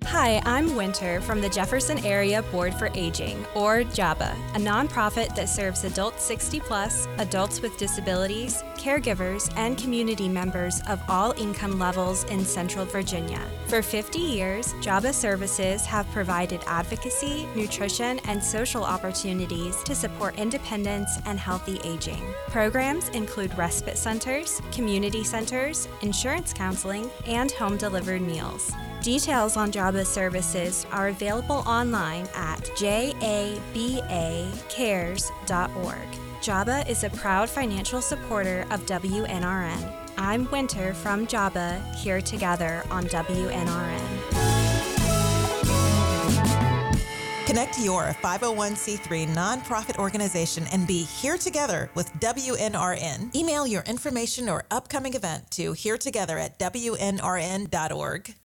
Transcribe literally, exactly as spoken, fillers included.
Hi, I'm Winter from the Jefferson Area Board for Aging, or JABA, a nonprofit that serves adults sixty plus, adults with disabilities, caregivers, and community members of all income levels in Central Virginia. For fifty years, JABA services have provided advocacy, nutrition, and social opportunities to support independence and healthy aging. Programs include respite centers, community centers, insurance counseling, and home-delivered meals. Details on JABA services are available online at jaba cares dot org. JABA is a proud financial supporter of W N R N. I'm Winter from JABA, here together on W N R N. Connect your five oh one c three nonprofit organization and be here together with W N R N. Email your information or upcoming event to here together at W N R N dot org.